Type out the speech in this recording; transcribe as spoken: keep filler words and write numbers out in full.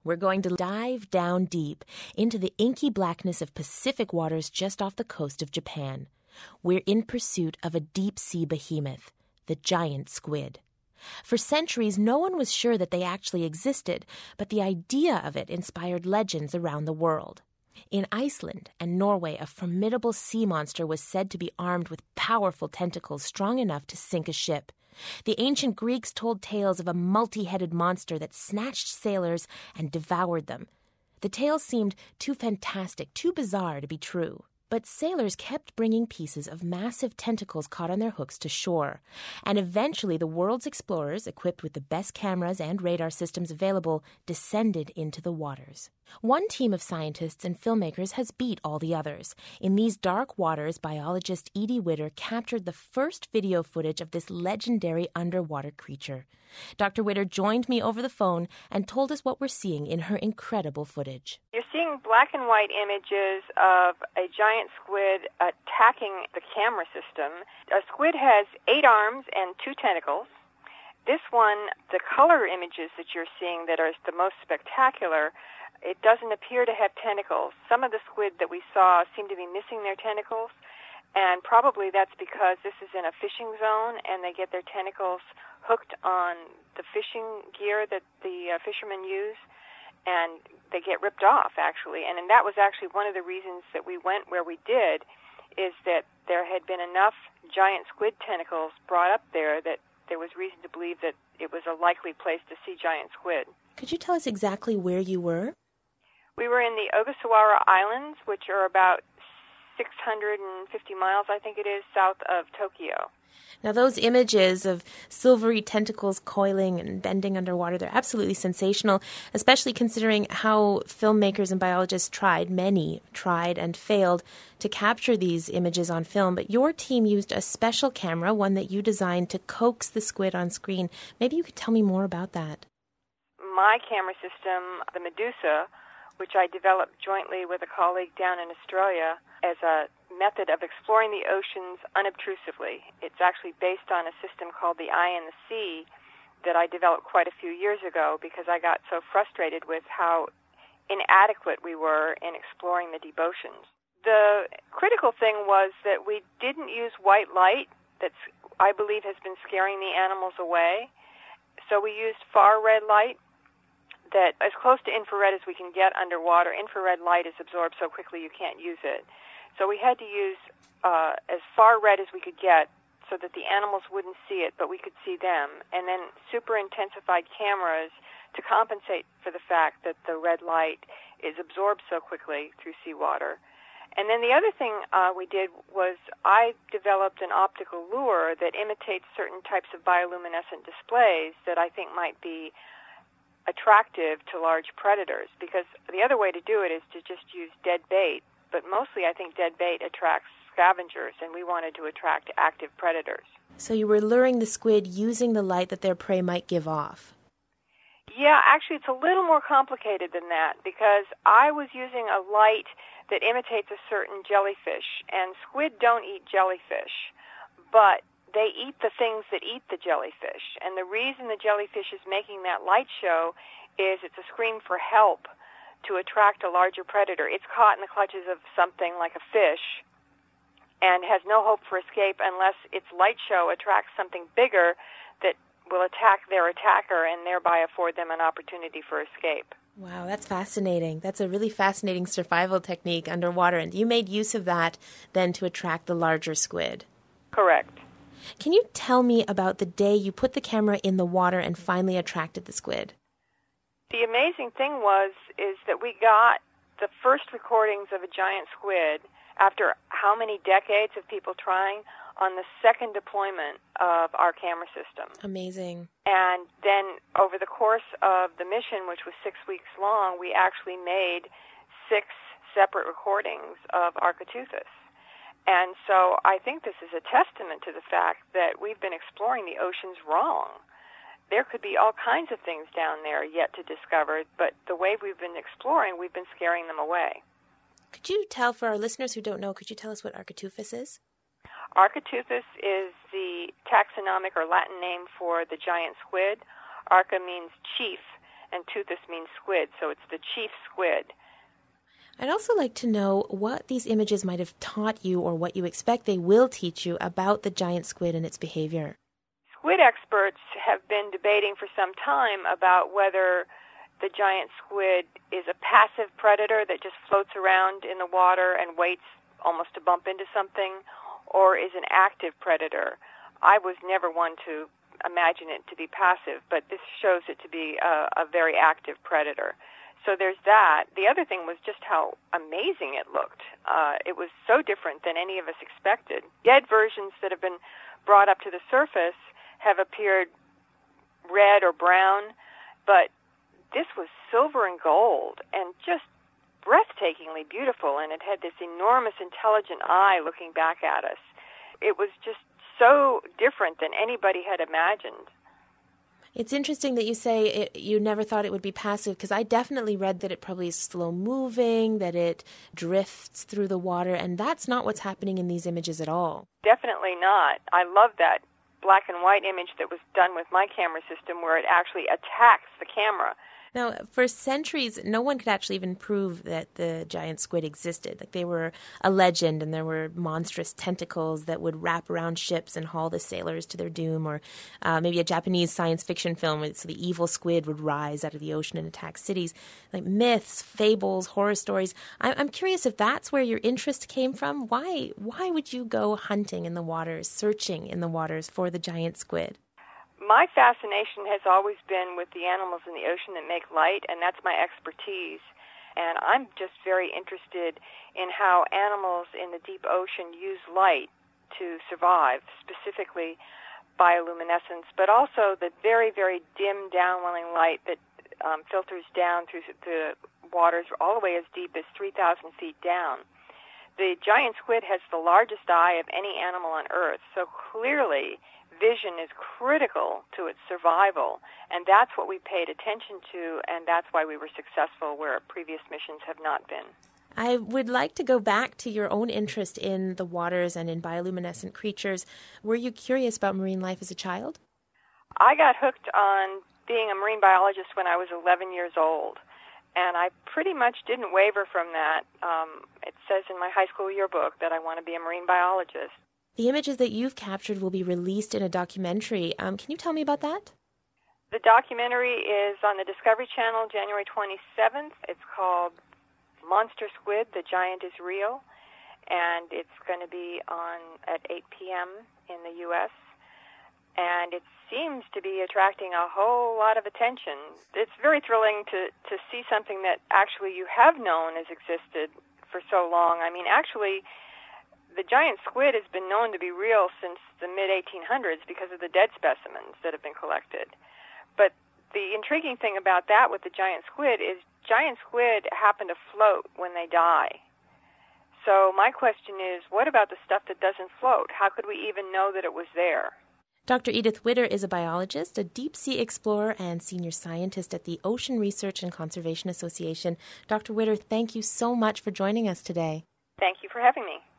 We're going to dive down deep into the inky blackness of Pacific waters just off the coast of Japan. We're in pursuit of a deep-sea behemoth, the giant squid. For centuries, no one was sure that they actually existed, but the idea of it inspired legends around the world. In Iceland and Norway, a formidable sea monster was said to be armed with powerful tentacles strong enough to sink a ship. The ancient Greeks told tales of a multi-headed monster that snatched sailors and devoured them. The tales seemed too fantastic, too bizarre to be true. But sailors kept bringing pieces of massive tentacles caught on their hooks to shore. And eventually the world's explorers, equipped with the best cameras and radar systems available, descended into the waters. One team of scientists and filmmakers has beat all the others. In these dark waters, biologist Edie Widder captured the first video footage of this legendary underwater creature. Doctor Widder joined me over the phone and told us what we're seeing in her incredible footage. You're seeing black and white images of a giant squid attacking the camera system. A squid has eight arms and two tentacles. This one, the color images that you're seeing that are the most spectacular, it doesn't appear to have tentacles. Some of the squid that we saw seem to be missing their tentacles, and probably that's because this is in a fishing zone and they get their tentacles hooked on the fishing gear that the uh, fishermen use, and they get ripped off, actually. And, and that was actually one of the reasons that we went where we did, is that there had been enough giant squid tentacles brought up there that there was reason to believe that it was a likely place to see giant squid. Could you tell us exactly where you were? We were in the Ogasawara Islands, which are about six hundred fifty miles, I think it is, south of Tokyo. Now, those images of silvery tentacles coiling and bending underwater, they're absolutely sensational, especially considering how filmmakers and biologists tried, many tried and failed, to capture these images on film. But your team used a special camera, one that you designed to coax the squid on screen. Maybe you could tell me more about that. My camera system, the Medusa, which I developed jointly with a colleague down in Australia as a method of exploring the oceans unobtrusively. It's actually based on a system called the Eye in the Sea that I developed quite a few years ago because I got so frustrated with how inadequate we were in exploring the deep oceans. The critical thing was that we didn't use white light that's, I believe, has been scaring the animals away. So we used far red light that as close to infrared as we can get underwater. Infrared light is absorbed so quickly you can't use it. So we had to use uh, as far red as we could get so that the animals wouldn't see it, but we could see them. And then super intensified cameras to compensate for the fact that the red light is absorbed so quickly through seawater. And then the other thing uh, we did was I developed an optical lure that imitates certain types of bioluminescent displays that I think might be attractive to large predators, because the other way to do it is to just use dead bait. But mostly I think dead bait attracts scavengers, and we wanted to attract active predators. So you were luring the squid using the light that their prey might give off. Yeah, actually it's a little more complicated than that, because I was using a light that imitates a certain jellyfish, and squid don't eat jellyfish, but they eat the things that eat the jellyfish. And the reason the jellyfish is making that light show is it's a scream for help to attract a larger predator. It's caught in the clutches of something like a fish and has no hope for escape unless its light show attracts something bigger that will attack their attacker and thereby afford them an opportunity for escape. Wow, that's fascinating. That's a really fascinating survival technique underwater, and you made use of that then to attract the larger squid. Correct. Can you tell me about the day you put the camera in the water and finally attracted the squid? The amazing thing was is that we got the first recordings of a giant squid after how many decades of people trying on the second deployment of our camera system. Amazing. And then over the course of the mission, which was six weeks long, we actually made six separate recordings of Architeuthis. And so I think this is a testament to the fact that we've been exploring the oceans wrong. There could be all kinds of things down there yet to discover, but the way we've been exploring, we've been scaring them away. Could you tell, for our listeners who don't know, could you tell us what Architeuthis is? Architeuthis is the taxonomic or Latin name for the giant squid. Arca means chief, and toothus means squid, so it's the chief squid. I'd also like to know what these images might have taught you or what you expect they will teach you about the giant squid and its behavior. Squid experts have been debating for some time about whether the giant squid is a passive predator that just floats around in the water and waits almost to bump into something, or is an active predator. I was never one to imagine it to be passive, but this shows it to be a, a very active predator. So there's that. The other thing was just how amazing it looked. Uh, it was so different than any of us expected. Dead versions that have been brought up to the surface have appeared red or brown, but this was silver and gold and just breathtakingly beautiful, and it had this enormous intelligent eye looking back at us. It was just so different than anybody had imagined. It's interesting that you say it, you never thought it would be passive, because I definitely read that it probably is slow-moving, that it drifts through the water, and that's not what's happening in these images at all. Definitely not. I love that black and white image that was done with my camera system where it actually attacks the camera. Now, for centuries, no one could actually even prove that the giant squid existed. Like, they were a legend, and there were monstrous tentacles that would wrap around ships and haul the sailors to their doom, or uh, maybe a Japanese science fiction film where so the evil squid would rise out of the ocean and attack cities. Like myths, fables, horror stories. I- I'm curious if that's where your interest came from. Why, why would you go hunting in the waters, searching in the waters for the giant squid? My fascination has always been with the animals in the ocean that make light, and that's my expertise. And I'm just very interested in how animals in the deep ocean use light to survive, specifically bioluminescence, but also the very, very dim downwelling light that um, filters down through the waters all the way as deep as three thousand feet down. The giant squid has the largest eye of any animal on Earth, so clearly vision is critical to its survival, and that's what we paid attention to, and that's why we were successful where previous missions have not been. I would like to go back to your own interest in the waters and in bioluminescent creatures. Were you curious about marine life as a child? I got hooked on being a marine biologist when I was eleven years old, and I pretty much didn't waver from that. Um, it says in my high school yearbook that I want to be a marine biologist. The images that you've captured will be released in a documentary. Um, can you tell me about that? The documentary is on the Discovery Channel January twenty-seventh. It's called Monster Squid, The Giant is Real, and it's going to be on at eight p.m. in the U S, and it seems to be attracting a whole lot of attention. It's very thrilling to, to see something that actually you have known has existed for so long. I mean, actually, the giant squid has been known to be real since the mid eighteen hundreds because of the dead specimens that have been collected. But the intriguing thing about that with the giant squid is giant squid happen to float when they die. So my question is, what about the stuff that doesn't float? How could we even know that it was there? Doctor Edith Witter is a biologist, a deep-sea explorer, and senior scientist at the Ocean Research and Conservation Association. Doctor Witter, thank you so much for joining us today. Thank you for having me.